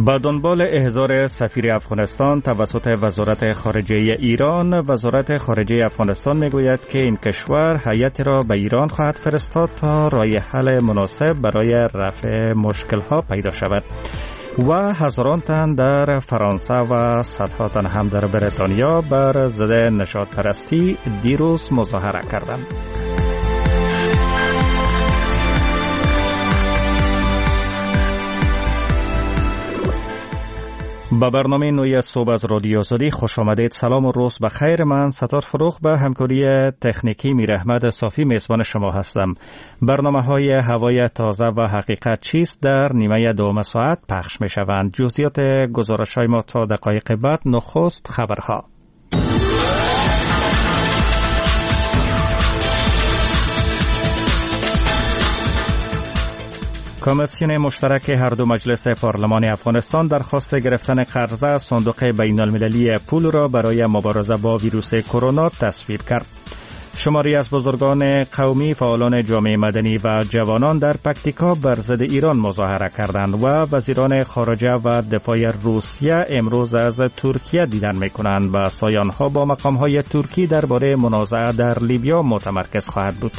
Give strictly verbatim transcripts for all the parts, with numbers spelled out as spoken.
با دنبال احضار سفیر افغانستان توسط وزارت خارجه ایران، وزارت خارجه افغانستان میگوید که این کشور هیئتی را به ایران خواهد فرستاد تا راه حل مناسب برای رفع مشکل‌ها پیدا شود. و هزاران تن در فرانسه و صدها تن هم در بریتانیا بر ضد نژاد پرستی دیروز مظاهره کردند. با برنامه نوی صبح از رادیو آزادی خوش آمدید. سلام و روز بخیر. من ستار فروخ به همکاری تکنیکی میر احمد صافی میزبان شما هستم. برنامه های هوای تازه و حقیقت چیست در نیمه دوم ساعت پخش می شوند. جزئیات گزارش های ما تا دقایق بعد. نخست خبرها. کمیسیون مشترک هر دو مجلس پارلمان افغانستان درخواست گرفتن قرضه از صندوق بین المللی پول را برای مبارزه با ویروس کرونا تصویب کرد. شماری از بزرگان قومی، فعالان جامعه مدنی و جوانان در پکتیکا بر ضد ایران مظاهره کردند و وزیران خارجه و دفاع روسیه امروز از ترکیه دیدن می‌کنند و سایان‌ها با مقام‌های ترکی درباره منازعه در لیبیا متمرکز خواهد بود.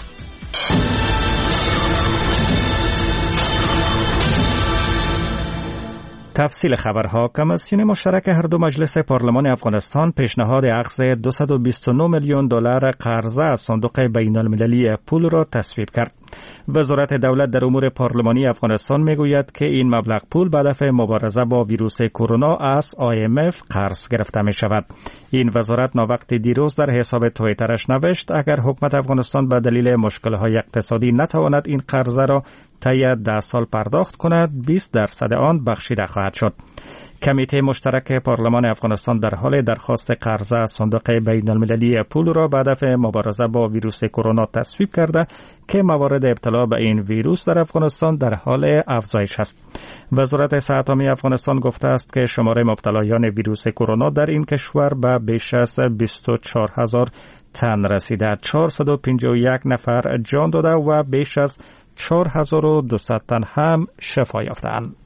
تفصیل خبرها. کمیسیون مشترک هر دو مجلس پارلمان افغانستان پیشنهاد اخذ دویست و بیست و نه میلیون دلار قرضه از صندوق بین المللی پول را تصویب کرد. وزارت دولت در امور پارلمانی افغانستان میگوید که این مبلغ پول به هدف مبارزه با ویروس کرونا از آی ام اف قرض گرفته می شود. این وزارت ناوقت دیروز در حساب توییترش نوشت اگر حکومت افغانستان به دلیل مشکل‌های اقتصادی نتواند این قرضه را طی ده سال پرداخت کند، بیست درصد آن بخشیده خواهد شد. کمیته مشترک پارلمان افغانستان در حال درخواست قرضه از صندوق بین المللی پول را به هدف مبارزه با ویروس کرونا تصویب کرده که موارد ابتلا به این ویروس در افغانستان در حال افزایش است. وزارت صحت عامه افغانستان گفته است که شماره مبتلایان ویروس کرونا در این کشور به بیش از بیست و چهار هزار تن رسیده. چهارصد و پنجاه و یک نفر جان داده و بیش از چهار هزار و دویست تن هم شفا یافتند.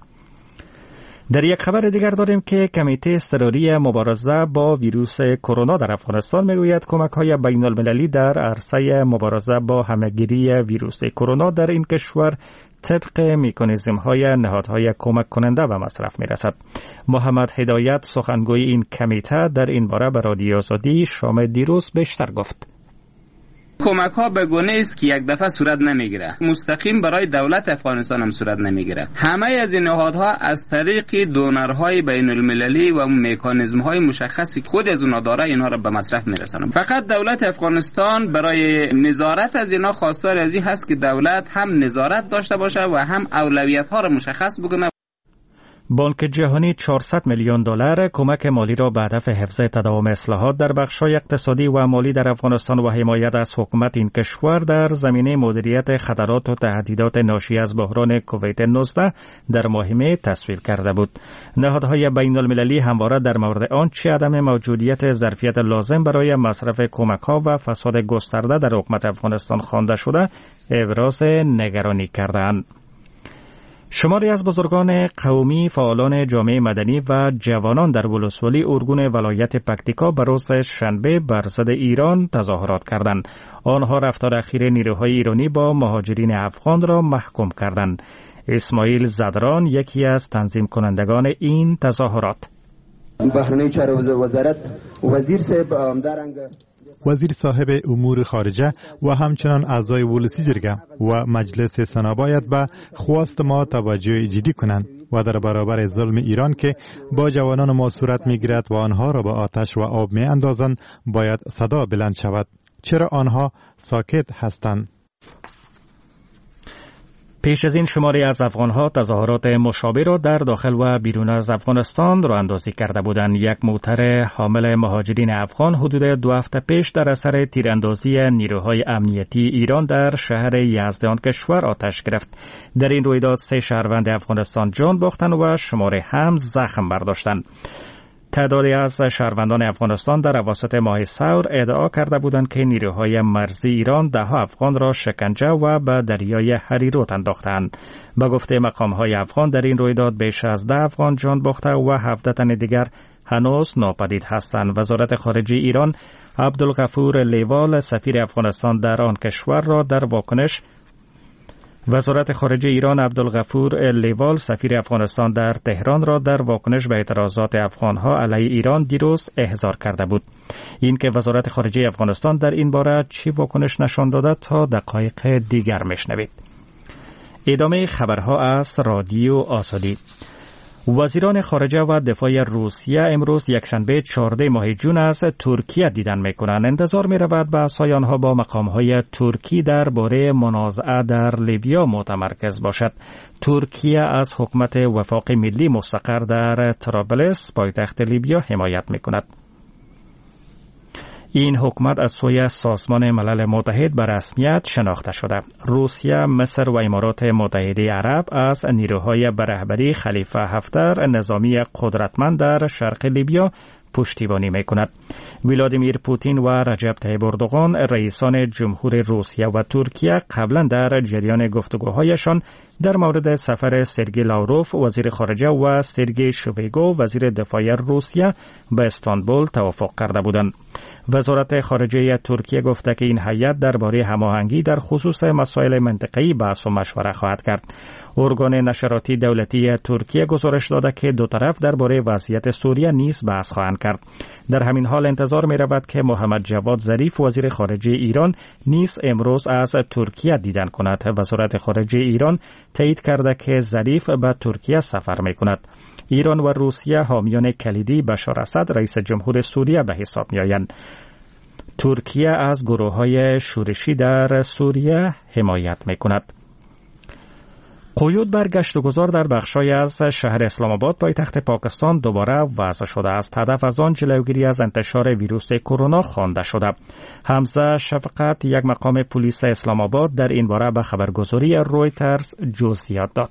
در یک خبر دیگر داریم که کمیته اضطراری مبارزه با ویروس کرونا در افغانستان میگوید کمک‌های بین المللی در عرصه مبارزه با همه‌گیری ویروس کرونا در این کشور طبق مکانیزم‌های نهادهای کمک کننده و مصرف می‌رسد. محمد هدایت سخنگوی این کمیته در این باره به رادیو آزادی شام دیروز بیشتر گفت. کمک ها به گونه است که یک دفعه صورت نمیگیره، مستقیم برای دولت افغانستان هم صورت نمیگیره. همه از این نهادها از طریق دونرهای بین المللی و مکانیزم های مشخصی خود از اونها داره اینها را به مصرف میرسانه. فقط دولت افغانستان برای نظارت از اینها خواستار از این هست که دولت هم نظارت داشته باشه و هم اولویت ها را مشخص بکنه. بانک جهانی چهارصد میلیون دلار کمک مالی را به هدف حفظ تداوم اصلاحات در بخش‌های اقتصادی و مالی در افغانستان و حمایت از حکومت این کشور در زمینه مدیریت خطرات و تهدیدات ناشی از بحران کووید نوزده در ماه می تصویب کرده بود. نهادهای بین المللی همواره در مورد آنچه عدم موجودیت ظرفیت لازم برای مصرف کمک‌ها و فساد گسترده در حکومت افغانستان خوانده شده ابراز نگرانی کردند. شماری از بزرگان قومی، فعالان جامعه مدنی و جوانان در ولسوالی ارگون ولایت پکتیکا به روز شنبه بر ضد ایران تظاهرات کردند. آنها رفتار اخیر نیروهای ایرانی با مهاجرین افغان را محکوم کردند. اسماعیل زدران یکی از تنظیم کنندگان این تظاهرات. بهرنی چاره وزارت وزیر صاحب درنگ وزیر صاحب امور خارجه و همچنان اعضای ولسی جرگه و مجلس سنا باید به خواست ما توجه جدی کنند و در برابر ظلم ایران که با جوانان ما صورت میگیرد و آنها را به آتش و آب می اندازند باید صدا بلند شود. چرا آنها ساکت هستند؟ پیش از این شماری از افغانها تظاهرات مشابه را در داخل و بیرون از افغانستان راه اندازی کرده بودند. یک موتر حامل مهاجرین افغان حدود دو هفته پیش در اثر تیراندازی نیروهای امنیتی ایران در شهر یزد آن کشور آتش گرفت. در این رویداد سه شهروند افغانستان جان باختند و شماری هم زخم برداشتند. تعدادی از شهروندان افغانستان در اواسط ماه ثور ادعا کرده بودند که نیروهای مرزی ایران ده ها افغان را شکنجه و به دریای هریرود انداختند. به گفته مقام‌های افغان در این رویداد بیش از ده افغان جان باخته و هفده تن دیگر هنوز ناپدید هستند. وزارت خارجه ایران عبدالغفور لیوال سفیر افغانستان در آن کشور را در واکنش وزارت خارجه ایران عبدالغفور لیوال سفیر افغانستان در تهران را در واکنش به اعتراضات افغانها علیه ایران دیروز احضار کرده بود. این که وزارت خارجه افغانستان در این باره چی واکنش نشان داده تا دقایق دیگر میشنوید. ادامه خبرها از رادیو آزادی. وزیران خارجه و دفاع روسیه امروز یکشنبه چهاردهم ماه جون از ترکیه دیدن میکنند. انتظار میرود بحث‌های آنها با مقام‌های ترکی درباره منازعه در لیبیا متمرکز باشد. ترکیه از حکومت وفاق ملی مستقر در طرابلس پایتخت لیبیا حمایت میکند. این حکومت از سوی سازمان ملل متحد به رسمیت شناخته شده. روسیه، مصر و امارات متحده عرب از نیروهای به رهبری خلیفه حفتر نظامی قدرتمند در شرق لیبیا پشتیبانی میکند. ولادیمیر پوتین و رجب طیب اردوغان رئیسان جمهور روسیه و ترکیه قبلا در جریان گفتگوهایشان در مورد سفر سرگئی لاوروف وزیر خارجه و سرگئی شویگو وزیر دفاع روسیه به استانبول توافق کرده بودند. وزارت خارجه ترکیه گفته که این هیئت درباره هماهنگی در خصوص مسائل منطقه‌ای بحث و مشوره خواهد کرد. ارگان نشراتی دولتی ترکیه گزارش داده که دو طرف درباره وضعیت سوریه نیز بحث خواهند کرد. در همین حال انتظار می رود که محمد جواد ظریف وزیر خارجه ایران نیز امروز از ترکیه دیدن کند. وزارت خارجه ایران تایید کرده که ظریف به ترکیه سفر می کند. ایران و روسیه حامیان کلیدی بشار اسد رئیس جمهور سوریه به حساب می آیند. ترکیه از گروه‌های شورشی در سوریه حمایت می کند. قیود بر گشت و گذار در بخش‌های از شهر اسلام آباد پایتخت پاکستان دوباره وضع شده است. هدف از آن جلوگیری از انتشار ویروس کرونا خوانده شده. حمزه شفقت یک مقام پلیس اسلام آباد در این باره به خبرگزاری رویترز جزئیات داد.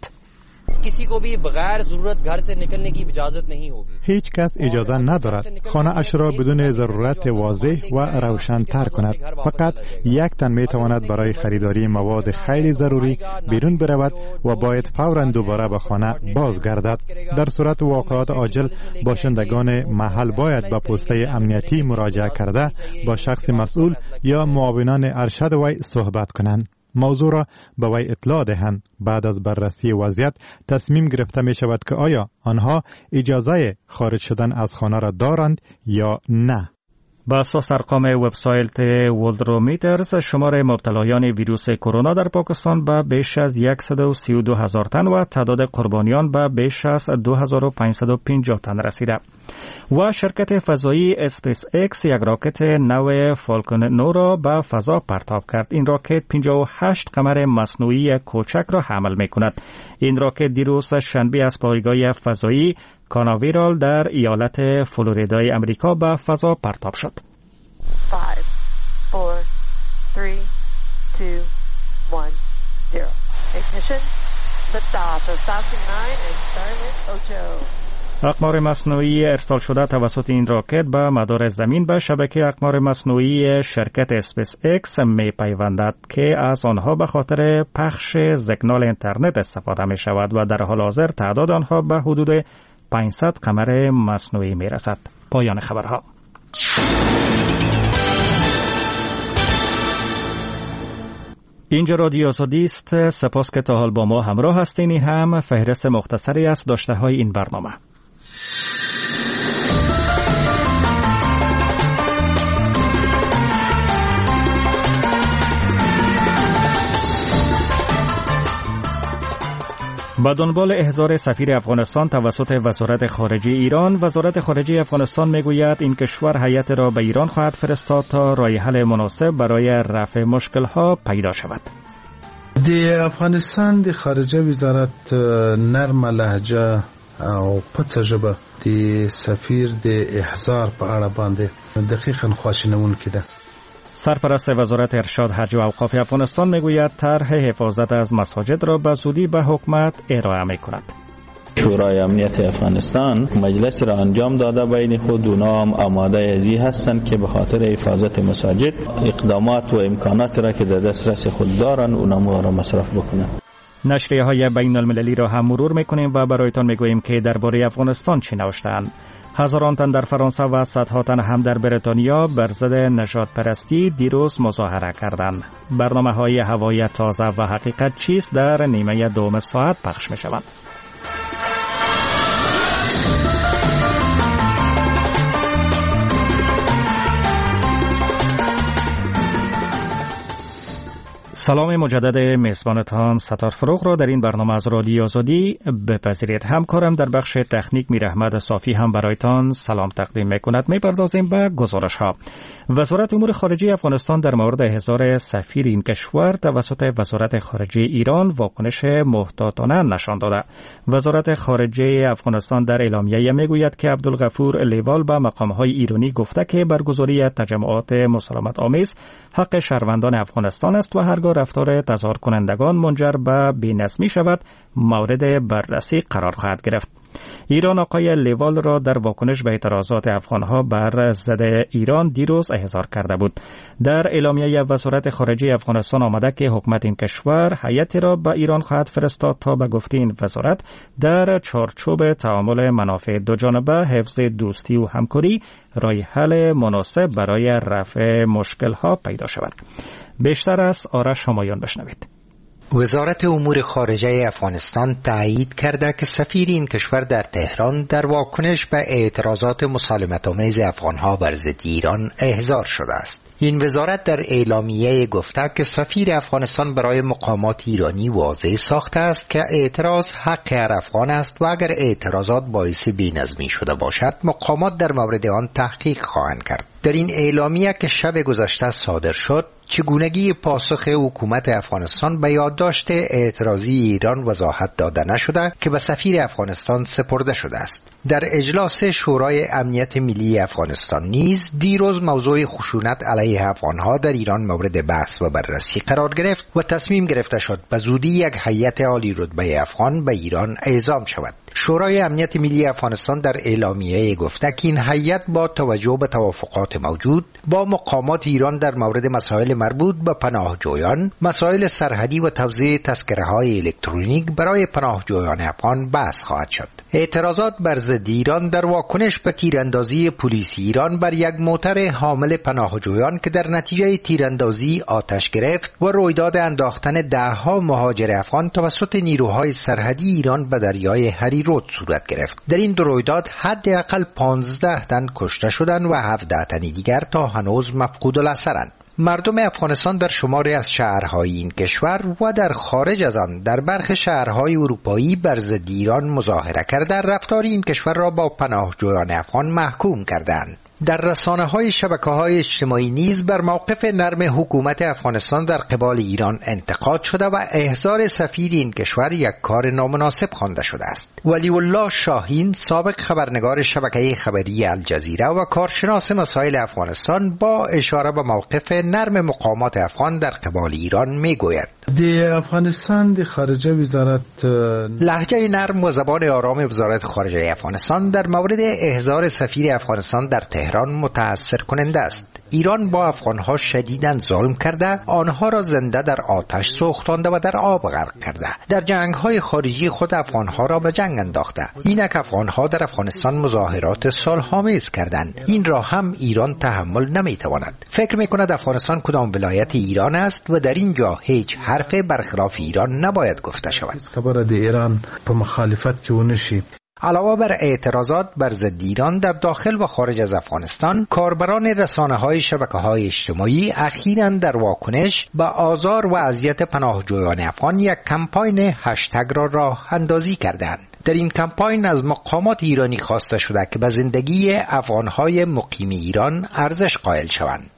هیچ کس اجازه ندارد خانه اش را بدون ضرورت واضح و روشن تر کند. فقط یک تن می تواند برای خریداری مواد خیلی ضروری بیرون برود و باید فوراً دوباره به خانه بازگردد. در صورت واقعات عاجل باشندگان محل باید به پسته امنیتی مراجعه کرده با شخص مسئول یا معاونان ارشد وی صحبت کنند. موضوع را به وی اطلاع دهند. بعد از بررسی وضعیت تصمیم گرفته می شود که آیا آنها اجازه خارج شدن از خانه را دارند یا نه. با اساس ارقام وبسایت ولدرومیترز شمار مبتلایان ویروس کرونا در پاکستان به بیش از صد و سی و دو هزار تن و تعداد قربانیان به بیش از دو هزار و پانصد و پنجاه تن رسیده. و شرکت فضایی اسپیس ایکس یک راکت نو فالکون نه را به فضا پرتاب کرد. این راکت پنجاه و هشت قمر مصنوعی کوچک را حمل می کند. این راکت دیروز شنبه از پایگاه فضایی کاناویرال در ایالت فلوریدای امریکا به فضا پرتاب شد. five, four, three, two, one, zero. Ignition. Liftoff of Falcon nine and Starlink ocho. اقمار مصنوعی ارسال شده توسط این راکت به مدار زمین به شبکه اقمار مصنوعی شرکت اسپیس ایکس می پیوندد که از آنها به خاطر پخش سیگنال اینترنت استفاده می شود و در حال حاضر تعداد آنها به حدود پانصد قمر مصنوعی می رسد. پایان خبرها. اینجا رادیو آزادی است. سپاس که تا حال با ما همراه هستین. این هم فهرست مختصری از داشته های این برنامه. با دنبال احضار سفیر افغانستان توسط وزارت خارجه ایران، وزارت خارجه افغانستان میگوید این کشور هیئت را به ایران خواهد فرستاد تا راه حل مناسب برای رفع مشکل‌ها پیدا شود. د افغانستان د خارجه وزارت نرم لهجه او پڅه ژبه د سفیر د احضار په اړه باندې دقیقاً خواشینونکې ده. سرپرست وزارت ارشاد حج و اوقاف افغانستان میگوید طرح حفاظت از مساجد را به زودی به حکومت ارائه میکند. شورای امنیت افغانستان مجلس را انجام داده بین خود، اونا هم آماده ازی هستند که به خاطر حفاظت مساجد اقدامات و امکانات را که در دسترس خود دارن اونا را مصرف بکنن. نشریه های بین المللی را هم مرور میکنیم و برایتان میگوییم که درباره افغانستان چی نوشتند. هزاران تن در فرانسه و صدها تن هم در بریتانیا بر ضد نژاد پرستی دیروز مظاهره کردند. برنامه های هوایی تازه و حقیقت چیست در نیمه دوم ساعت پخش می شوند. سلام مجدد میزبانتان ستار فروغ را در این برنامه از رادیو آزادی بپذیرید. همکارم در بخش تکنیک میر احمد صافی هم برایتان سلام تقدیم میکند. میپردازیم به گزارش ها. وزارت امور خارجه افغانستان در مورد احضار سفیر این کشور توسط وزارت خارجه ایران واکنش محتاطانه نشان داده. وزارت خارجه افغانستان در اعلامیه میگوید که عبدالغفور لیوال به مقامهای ایرانی گفته که برگزاری تجمعات مسالمت آمیز حق شهروندان افغانستان است و هرگاه رفتار تظاهر کنندگان منجر به بی‌نظمی شود مورد بررسی قرار خواهد گرفت. ایران آقای لیوال را در واکنش به اعتراضات افغانها بر ضد ایران دیروز احضار کرده بود. در اعلامیه وزارت خارجه افغانستان آمده که حکومت این کشور هیئتی را به ایران خواهد فرستاد تا به گفته این وزارت در چارچوب تعامل منافع دو جانبه، حفظ دوستی و همکاری راه حل مناسب برای رفع مشکل‌ها پیدا شود. بیشتر از آرش همایان بشنوید. وزارت امور خارجه افغانستان تایید کرده که سفیر این کشور در تهران در واکنش به اعتراضات مسالمت‌آمیز افغانها بر ضد ایران احضار شده است. این وزارت در اعلامیه گفته که سفیر افغانستان برای مقامات ایرانی واضح ساخته است که اعتراض حق هر افغان است و اگر اعتراضات باعث بی‌نظمی شده باشد مقامات در مورد آن تحقیق خواهند کرد. در این اعلامیه که شب گذشته صادر شد، چگونگی پاسخ حکومت افغانستان به یادداشت اعتراضی ایران وضاحت داده نشده که به سفیر افغانستان سپرده شده است. در اجلاس شورای امنیت ملی افغانستان نیز دیروز موضوع خشونت علیه افغانها در ایران مورد بحث و بررسی قرار گرفت و تصمیم گرفته شد به زودی یک هیئت عالی رتبه افغان به ایران اعزام شود. شورای امنیت ملی افغانستان در اعلامیه گفته که این هیئت با توجه به توافقات موجود با مقامات ایران در مورد مسائل مربوط به پناهجویان، مسائل سرحدی و توزیع تذکره‌های الکترونیک برای پناهجویان افغان بحث خواهد شد. اعتراضات بر ضد ایران در واکنش به تیراندازی پلیس ایران بر یک موتر حامل پناهجویان که در نتیجه تیراندازی آتش گرفت و رویداد انداختن ده‌ها مهاجر افغان توسط نیروهای سرحدی ایران به دریای هریرود صورت گرفت. در این دو رویداد حداقل پانزده تن کشته شدند و هفده تن دیگر تا هنوز مفقود الاثرند. مردم افغانستان در شماری از شهرهای این کشور و در خارج از آن در برخی شهرهای اروپایی بر ضد ایران مظاهره کرده رفتار این کشور را با پناهجویان افغان محکوم کردند. در رسانه‌های شبکه‌های اجتماعی نیز بر موقف نرم حکومت افغانستان در قبال ایران انتقاد شده و احضار سفیر این کشور یک کار نامناسب خوانده شده است. ولی الله شاهین، سابق خبرنگار شبکه خبری الجزیره و کارشناس مسائل افغانستان، با اشاره به موقف نرم مقامات افغان در قبال ایران میگوید: د افغانستان د خارجه وزارت لهجه نرم و زبان آرام وزارت خارجه افغانستان در مورد احضار سفیر افغانستان در تهران متأثر کننده است. ایران با افغانها شدیداً ظلم کرده، آنها را زنده در آتش سوختانده و در آب غرق کرده. در جنگ‌های خارجی خود افغانها را به جنگ انداخته. اینک افغانها در افغانستان مظاهرات صلح‌آمیز کردند. این را هم ایران تحمل نمی‌تواند. فکر می‌کند افغانستان کدام ولایت ایران است و در اینجا هیچ حرف برخلاف ایران نباید گفته شود. خبر د ایران په مخالفت کې ونشي. علاوه بر اعتراضات بر ضد ایران در داخل و خارج از افغانستان، کاربران رسانه‌های شبکه‌های اجتماعی اخیراً در واکنش به آزار و اذیت پناهجویان افغان یک کمپاین هشتگ را راه اندازی کردند. در این کمپاین از مقامات ایرانی خواسته شده که به زندگی افغان‌های مقیم ایران ارزش قائل شوند.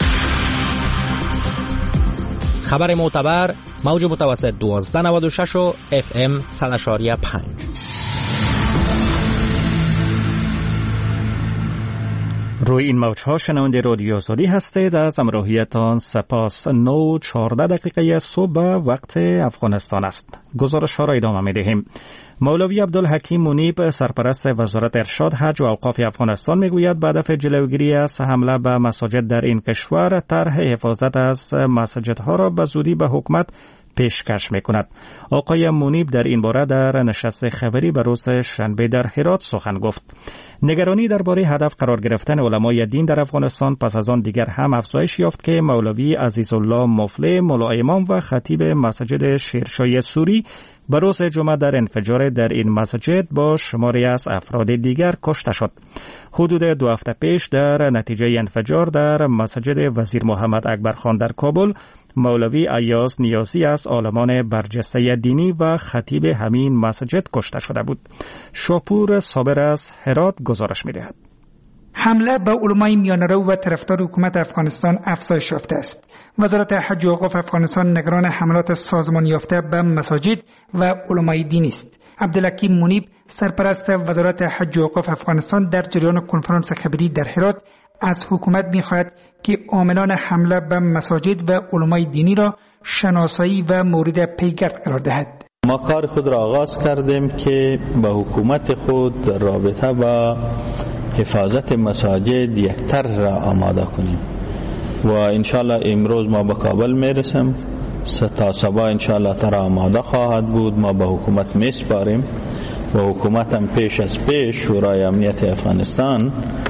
خبر معتبر، موج متوسط دوازده نود و شش و اف ام صد و پنج. روی این موجها شنونده رادیو آزادی هستید. از همراهیتان سپاس. نو چهارده دقیقه صبح وقت افغانستان است. گزارش ها را ادامه می دهیم. مولوی عبدالحکیم منیب سرپرست وزارت ارشاد حج و اوقاف افغانستان میگوید به هدف جلوگیری از حمله به مساجد در این کشور طرح حفاظت از مساجدها را به زودی به حکومت پیشکش میکند. آقای منیب در این باره در نشست خبری به روز شنبه در هرات سخن گفت. نگرانی درباره هدف قرار گرفتن علمای دین در افغانستان پس از آن دیگر هم افزایش یافت که مولوی عزیزالله مفلح ملا امام و خطیب مسجد شیرشاه سوری به روز جمعه در انفجار در این مسجد با شماری از افراد دیگر کشته شد. حدود دو هفته پیش در نتیجه انفجار در مسجد وزیر محمد اکبر خان در کابل مولوی ایاز نیازی از عالمان برجسته دینی و خطیب همین مسجد کشته شده بود. شاپور صابر از هرات گزارش می‌دهد. حمله به علمای میانه‌رو و طرفدار حکومت افغانستان افزایش یافته است. وزارت حج و اوقاف افغانستان نگران حملات سازمان یافته به مساجد و علمای دینی است. عبدالحکیم منیب سرپرست وزارت حج و اوقاف افغانستان در جریان کنفرانس خبری در هرات از حکومت می‌خواهد که عاملان حمله به مساجد و علمای دینی را شناسایی و مورد پیگرد قرار دهد. ما کار خود را آغاز کردیم که با حکومت خود رابطه با حفاظت مساجد یک طرح را آماده کنیم و انشالله امروز ما به کابل میرسیم. تا صبح انشالله طرح آماده خواهد بود. ما به حکومت میسپاریم و حکومت هم پیش از پیش شورای امنیت افغانستان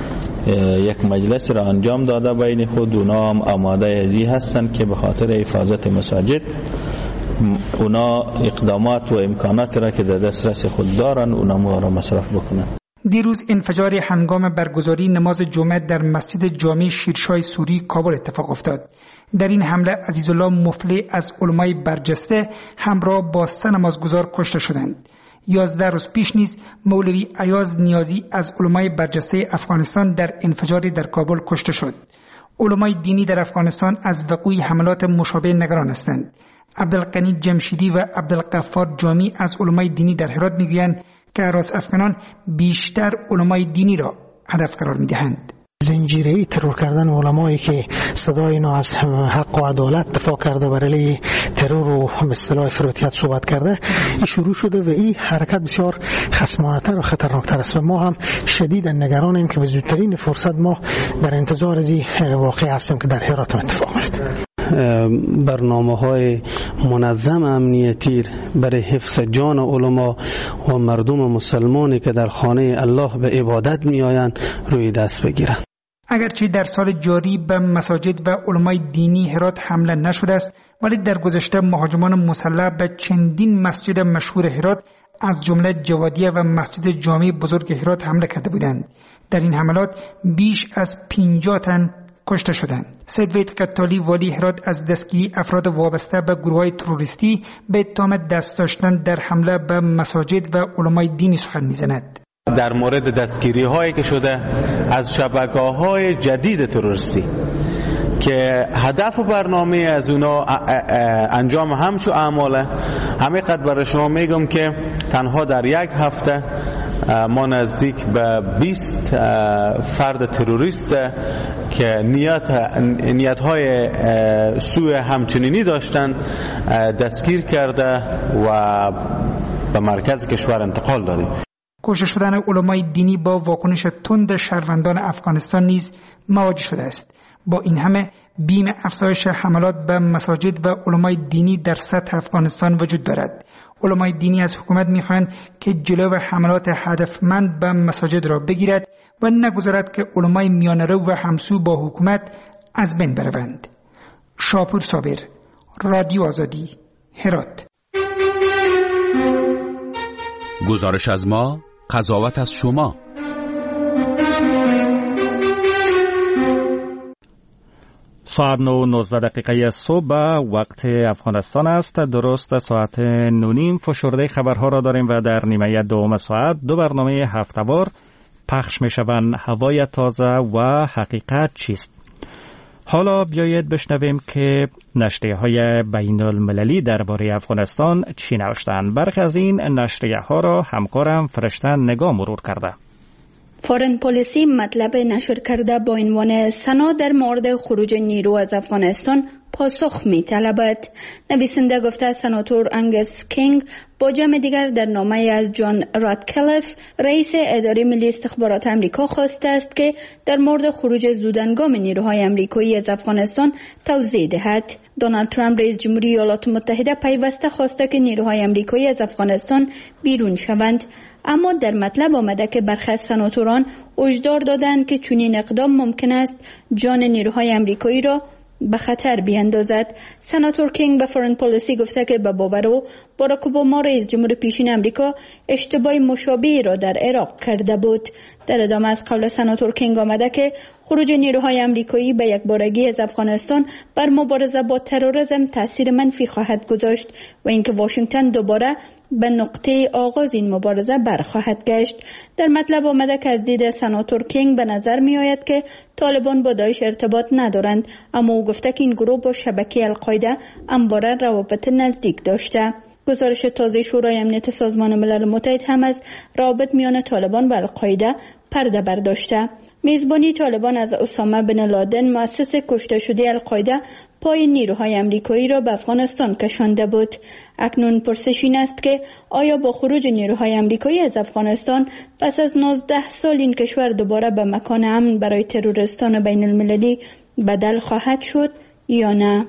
یک مجلس را انجام داده بین خود. اونا هم آماده ازی هستند که به خاطر حفاظت مساجد اونا اقدامات و امکانات را که در دسترس خود دارن اونا ما را مصرف بکنن. دیروز انفجار هنگام برگزاری نماز جمعه در مسجد جامع شیرشاه سوری کابل اتفاق افتاد. در این حمله عزیزالله مفلح از علمای برجسته همراه با سه نمازگزار کشته شدند. یازده روز پیش نیز مولوی ایاز نیازی از علمای برجسته افغانستان در انفجاری در کابل کشته شد. علمای دینی در افغانستان از وقوع حملات مشابه نگران هستند. عبدالقنی جمشیدی و عبدالغفار جامی از علمای دینی در هرات میگویند که هراس افغانان بیشتر علمای دینی را هدف قرار میدهند. زنجیره‌ای ترور کردن علمایی که صدای اینا از حق و عدالت دفاع کرده برای ترور و به اصطلاح افراطیت صحبت کرده این شروع شده و این حرکت بسیار خصمانه‌تر و خطرناکتر است و ما هم شدیدا نگرانیم که به زودترین فرصت ما در انتظار از این واقعه هستیم که در هرات اتفاق میفته. برنامه‌های منظم امنیتی برای حفظ جان علما و مردم مسلمانی که در خانه الله به عبادت میآیند روی دست بگیرند. اگرچه در سال جاری به مساجد و علمای دینی هرات حمله نشده است، ولی در گذشته مهاجمان مسلح به چندین مسجد مشهور هرات از جمله جوادیه و مسجد جامع بزرگ هرات حمله کرده بودند. در این حملات بیش از پنجاه تن کشته شدند. سید وحید قتالی والی هرات از دستگیری افراد وابسته به گروه‌های تروریستی به اتهام دست داشتن در حمله به مساجد و علمای دینی سخن می‌زند. در مورد دستگیری هایی که شده از شبکه‌های جدید تروریستی که هدف و برنامه از اونا انجام همچو اعماله، همینقدر برای شما میگم که تنها در یک هفته ما نزدیک به بیست فرد تروریست که نیت نیت‌های سوء همچنینی داشتن دستگیر کرده و به مرکز کشور انتقال دادیم. کشته شدن علمای دینی با واکنش تند شهروندان افغانستان نیز مواجه شده است. با این همه بیم افزایش حملات به مساجد و علمای دینی در سطح افغانستان وجود دارد. علمای دینی از حکومت می‌خواهند که جلو حملات هدفمند به مساجد را بگیرد و نگذارد که علمای میانه‌رو و همسو با حکومت از بین بروند. شاپور صابر، رادیو آزادی، هرات. گزارش از ما، قضاوت از شما. ساعت نو نوزده دقیقه صبح وقت افغانستان است. درست ساعت نونیم فشرده خبرها را داریم و در نیمه دوم ساعت دو برنامه هفته‌وار پخش می شوند. هوای تازه و حقیقت چیست؟ حالا بیایید بشنویم که نشریه های بین المللی درباره افغانستان چی نوشتند. برخی از این نشریه ها را همکارم فرشته نگاه مرور کرده. فورن پالیسی مطلب نشر کرده با عنوان سنا در مورد خروج نیرو از افغانستان پاسخ می طلبد. نویسنده گفته سناتور انگس کینگ با جمع دیگر در نامه از جان رادکلیف رئیس اداره ملی استخبارات امریکا خواسته است که در مورد خروج زودهنگام نیروهای امریکایی از افغانستان توضیح دهد. دونالد ترامپ رئیس جمهوری ایالات متحده پیوسته خواسته که نیروهای امریکایی از افغانستان بیرون شوند، اما در مطلب آمده که برخی از سناتوران هشدار دادند که چنین اقدام ممکن است جان نیروهای امریکایی را به خطر بیاندازد. سناتور کینگ به فورن پالیسی گفته که به باور او باراک اوباما رئیس جمهور پیشین امریکا اشتباه مشابهی را در عراق کرده بود. در ادامه از قول سناتور کینگ آمده که خروج نیروهای امریکایی به یک بارگی از افغانستان بر مبارزه با تروریسم تاثیر منفی خواهد گذاشت و اینکه واشنگتن دوباره به نقطه آغاز این مبارزه برخواهد گشت. در مطلب آمده که از دید سناتور کینگ به نظر می آید که طالبان با داعش ارتباط ندارند، اما او گفته که این گروه با شبکه القاعده همواره روابط نزدیک داشته. گزارش تازه شورای امنیت سازمان ملل متحد هم از روابط میان طالبان و القاعده پرده برداشته. میزبانی طالبان از اسامه بن لادن مؤسس کشته شده القاعده پای نیروهای امریکایی را به افغانستان کشانده بود. اکنون پرسش این است که آیا با خروج نیروهای امریکایی از افغانستان پس از نوزده سال این کشور دوباره به مکان امن برای تروریستان بین المللی بدل خواهد شد یا نه؟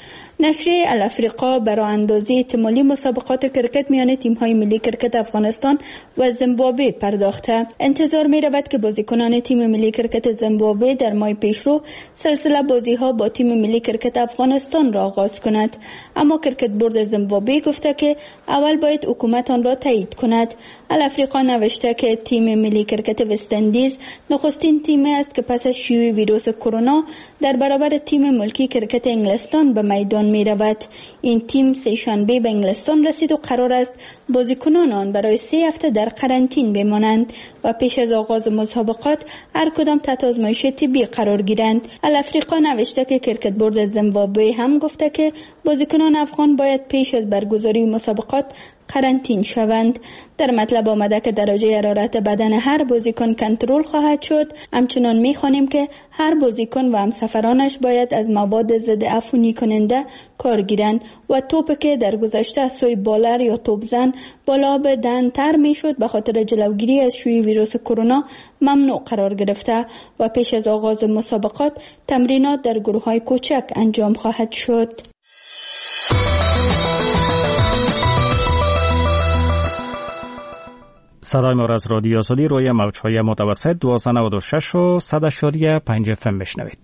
نشریه الافریقا برای اندازی احتمالی مسابقات کرکت میان تیم‌های ملی کرکت افغانستان و زیمبابوه پرداخته. انتظار می رود که بازیکنان تیم ملی کرکت زیمبابوه در ماه پیشرو سلسله بازی‌ها با تیم ملی کرکت افغانستان را آغاز کند، اما کرکت بورد زیمبابوه گفته که اول باید حکومت آن را تایید کند. الافریقا نوشته که تیم ملی کرکت وست اندیز نخستین تیمی است که پس از شیوع ویروس کرونا در برابر تیم ملکی کرکت انگلستان به میدان می رود. این تیم سه شنبه به انگلستان رسید و قرار است بازیکنان آن برای سه هفته در قرنطینه بمانند و پیش از آغاز مسابقات هر کدام تحت آزمایش طبی قرار گیرند. الافریقا نوشته که کرکت بورد زیمبابوه هم گفته که بازیکنان افغان باید پیش از برگزاری مسابقات قرنطینه شوند. در مطلب آمده که درجه حرارت بدن هر بازیکن کنترل خواهد شد. همچنان می‌خوانیم که هر بازیکن و همسفرانش باید از مواد ضد عفونی کننده کار گیرند و توپی که در گذشته از سوی بالر یا توپزن بالا به دهن تر میشد به خاطر جلوگیری از شیوع ویروس کرونا ممنوع قرار گرفته و پیش از آغاز مسابقات تمرینات در گروه‌های کوچک انجام خواهد شد. صدای ما را از رادیو آزادی روی موج‌های متوسط دویست و نود و شش و صد و پنج اف ام میشنوید.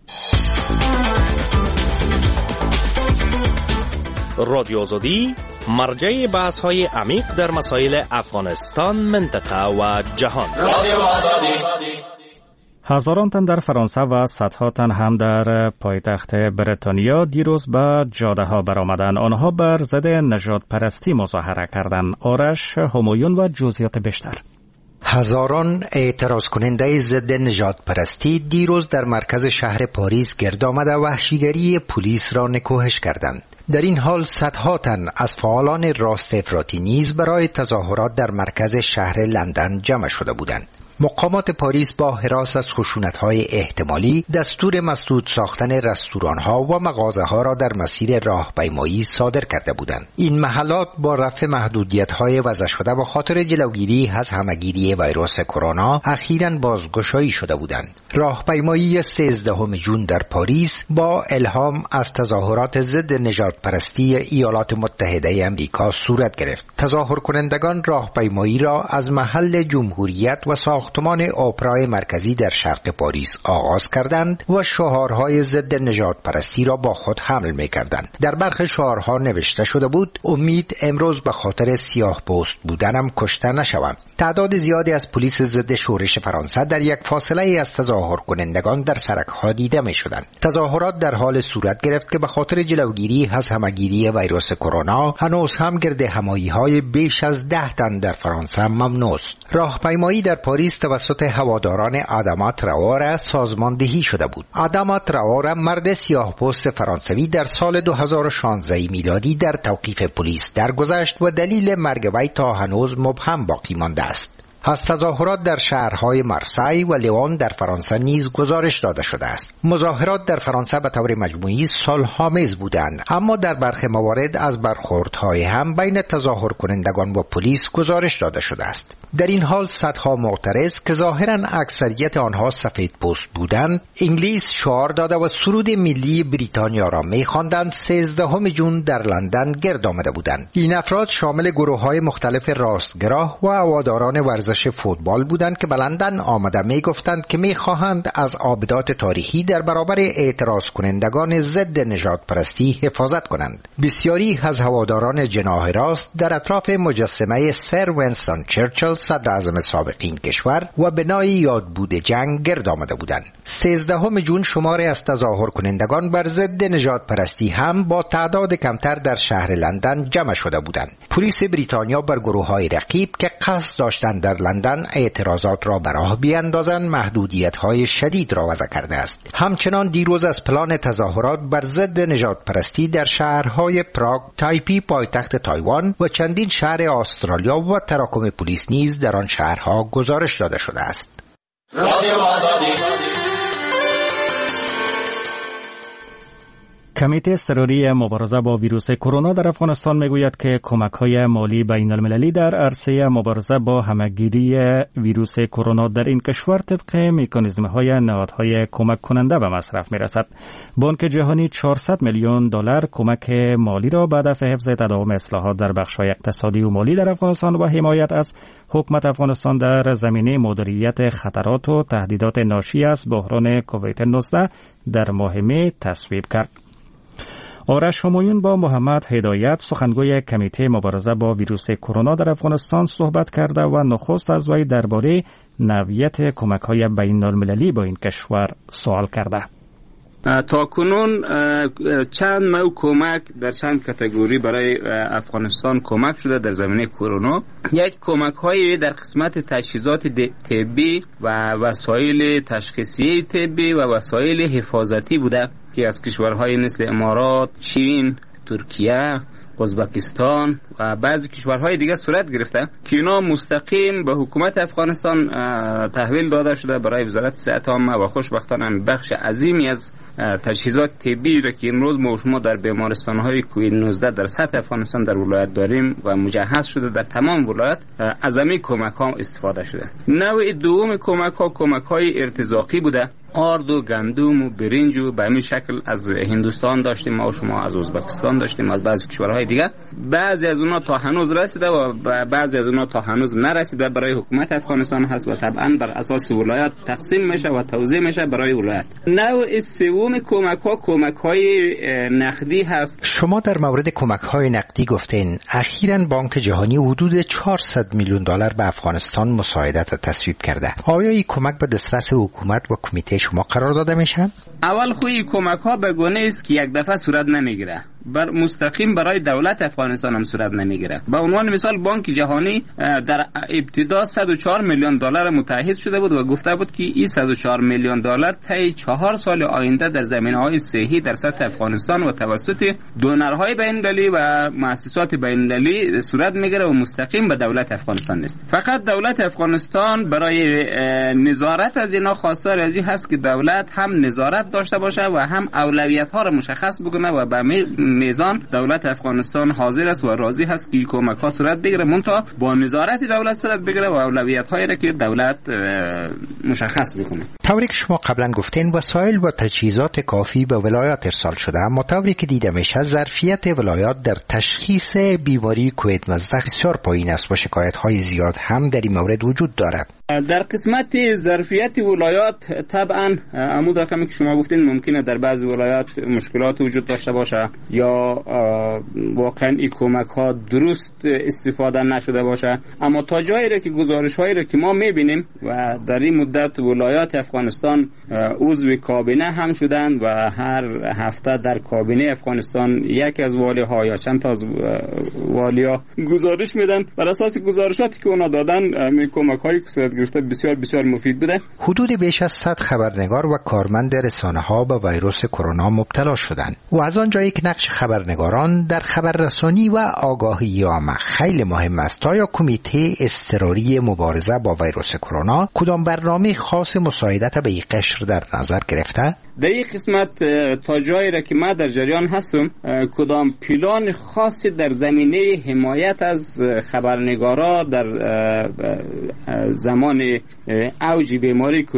رادیو آزادی مرجع بحث‌های عمیق در مسائل افغانستان، منطقه و جهان. رادیو آزادی. هزاران تن در فرانسه و صدها تن هم در پایتخت بریتانیا دیروز به جاده ها برآمدند. آنها بر ضد نژاد پرستی مظاهره کردند. آرش همایون و جزئیات بیشتر. هزاران اعتراض کننده ضد نژاد پرستی دیروز در مرکز شهر پاریس گرد آمده وحشیگری پلیس را نکوهش کردند. در این حال صدها تن از فعالان راست افراطی نیز برای تظاهرات در مرکز شهر لندن جمع شده بودند. مقامات پاریس با هراس از خشونت‌های احتمالی دستور مسدود ساختن رستوران‌ها و مغازه‌ها را در مسیر راهپیمایی صادر کرده بودند. این محلات با رفع محدودیت‌های وضع شده به خاطر جلوگیری از همه‌گیری ویروس کرونا اخیراً بازگشایی شده بودند. راهپیمایی سیزدهم ژوئن در پاریس با الهام از تظاهرات ضد نژادپرستی ایالات متحده آمریکا صورت گرفت. تظاهر کنندگان راهپیمایی را از محل جمهوریت و ساختمان اپرای مرکزی در شرق پاریس آغاز کردند و شعارهای ضد نژادپرستی را با خود حمل می‌کردند. در برخی شعارها نوشته شده بود: امید امروز به خاطر سیاه پوست بودنم کشته نشوم. تعداد زیادی از پلیس ضد شورش فرانسه در یک فاصله از تظاهر کنندگان در سرک‌ها دیده می‌شدند. تظاهرات در حال صورت گرفت که به خاطر جلوگیری از همه‌گیری ویروس کرونا هنوز هم گرد همایی‌های بیش از ده تن در فرانسه ممنوع است. راهپیمایی در پاریس توسط هواداران آداما تراوره سازماندهی شده بود. آداما تراوره مرد سیاه‌پوست فرانسوی در سال دو هزار و شانزده میلادی در توقیف پلیس درگذشت و دلیل مرگ وی تا هنوز مبهم باقی مانده است. از تظاهرات در شهرهای مارسی و لیون در فرانسه نیز گزارش داده شده است. مظاهرات در فرانسه به طور مجموعی صلح‌آمیز بودند، اما در برخی موارد از برخوردهای هم بین تظاهر کنندگان و پلیس گزارش داده شده است. در این حال صدها معترض که ظاهراً اکثریت آنها سفید پوست بودند، انگلیس شعار داده و سرود ملی بریتانیا را می‌خواندند. سیزدهم ژوئن در لندن گرد آمده بودند. این افراد شامل گروه‌های مختلف راستگرا و هواداران ورزش فوتبال بودند که به لندن آمده می‌گفتند که می‌خواهند از آبدات تاریخی در برابر اعتراض کنندگان ضد نژاد پرستی حفاظت کنند. بسیاری از هواداران جناح راست در اطراف مجسمه سر ونستون چرچیل صدر اعظم سابق این کشور و بنای یادبود جنگ گرد آمده بودند. سیزدهم ژوئن شماری از تظاهر کنندگان بر ضد نژاد پرستی هم با تعداد کمتر در شهر لندن جمع شده بودند. پلیس بریتانیا بر گروه‌های رقیب که قصد داشتند در لندن اعتراضات را به راه بیاندازند محدودیت‌های شدید را وضع کرده است. همچنان دیروز از پلان تظاهرات بر ضد نژاد پرستی در شهرهای پراگ، تایپی پایتخت تایوان و چندین شهر استرالیا و تراکم پلیس نیز در آن شهرها گزارش داده شده است. کمیته اضطراری مبارزه با ویروس کرونا در افغانستان میگوید که کمک‌های مالی بین المللی در عرصه مبارزه با همه‌گیری ویروس کرونا در این کشور طبق مکانیزم‌های نهادهای کمک کننده به مصرف می‌رسد. بانک جهانی چهارصد میلیون دلار کمک مالی را به هدف حفظ تداوم اصلاحات در بخش‌های اقتصادی و مالی در افغانستان و حمایت از حکومت افغانستان در زمینه مدیریت خطرات و تهدیدات ناشی از بحران کووید نوزده در ماه می تصویب کرد. آرش همایون با محمد هدایت سخنگوی کمیته مبارزه با ویروس کرونا در افغانستان صحبت کرده و نخست از وی درباره نوعیت کمک‌های بین‌المللی با این کشور سوال کرده. تا کنون چند نوع کمک در چند کاتگوری برای افغانستان کمک شده در زمینه کرونا. یک کمک های در قسمت تجهیزات طبی و وسایل تشخیصی طبی و وسایل حفاظتی بوده که از کشورهای مثل امارات، چین، ترکیه، ازبکستان و بعضی کشورهای دیگه صورت گرفته که اینا مستقیم به حکومت افغانستان تحویل داده شده برای وزارت صحت عامه و خوشبختانه بخش عظیمی از تجهیزات طبی را که امروز ما شما در بیمارستان‌های کووید نوزده در سطح افغانستان در ولایت داریم و مجهز شده در تمام ولایت از همین کمک‌ها استفاده شده. نوع دوم کمک‌ها کمک‌های ارتزاقی بوده. آرد و گندم و برنج و به همین شکل از هندوستان داشتیم ما و شما از ازبکستان داشتیم از بعضی کشورهای دیگه. بعضی از اونها تا هنوز رسیده و بعضی از اونها تا هنوز نرسیده برای حکومت افغانستان هست و طبعا بر اساس ولایت تقسیم میشه و توزیع میشه برای ولایت. نوع سوم کمک‌ها کمک‌های نقدی هست. شما در مورد کمک‌های نقدی گفتین اخیراً بانک جهانی حدود چهارصد میلیون دلار به افغانستان مساعدت تصویب کرده. آیا این کمک به دسترس حکومت و کمیته شما قرار داده میشن؟ اول خوی کمک ها به گونه است که یک دفعه صورت نمیگیره، بر مستقیم برای دولت افغانستان هم صورت نمیگیره. به عنوان مثال بانک جهانی در ابتدا صد و چهار میلیون دلار متعهد شده بود و گفته بود که این صد و چهار میلیون دلار طی چهار سال آینده در زمینه‌های صحی در سطح افغانستان و توسط دونرهای بین‌المللی و مؤسسات بین‌المللی صورت میگیره و مستقیم به دولت افغانستان نیست. فقط دولت افغانستان برای نظارت از اینا خواستار از این هست که دولت هم نظارت داشته باشه و هم اولویت‌ها را مشخص بکنه و به میزان دولت افغانستان حاضر است و راضی هست که کمک ها صورت بگیره، منتها با نظارت دولت صورت بگیره و اولویت هایی را که دولت مشخص بکنه. طوری که شما قبلا گفتین وسایل و تجهیزات کافی به ولایات ارسال شده، اما طوری که دیده میشه ظرفیت ولایات در تشخیص بیماری کووید نوزده بسیار پایین است و شکایت های زیاد هم در این مورد وجود دارد. در قسمت ظرفیت ولایات طبعا عمود رقمی که شما گفتین ممکنه در بعضی ولایات مشکلات وجود داشته باشه یا واقعا این کمک ها درست استفاده نشده باشه، اما تا جایی را که گزارش هایی را که ما میبینیم و در این مدت ولایات افغانستان افغانستان عضو کابینه هم شدند و هر هفته در کابینه افغانستان یک از والی ها یا چند تا از والی ها گزارش میدن. بر اساس گزارشاتی که اونا دادن می کمک های که صورت گرفته بسیار بسیار مفید بوده. حدود بیش از صد خبرنگار و کارمند رسانه ها به ویروس کرونا مبتلا شدند و از آنجایی که نقش خبرنگاران در خبررسانی و آگاهی عامه خیلی مهم است، تا یا کمیته اضطراری مبارزه با ویروس کرونا کدام برنامه خاص مساعدت به این قشر در نظر گرفته؟ در این قسمت تا جایی را که ما در جریان هستم کدام پلان خاصی در زمینه حمایت از خبرنگارا در زمان اوج بیماری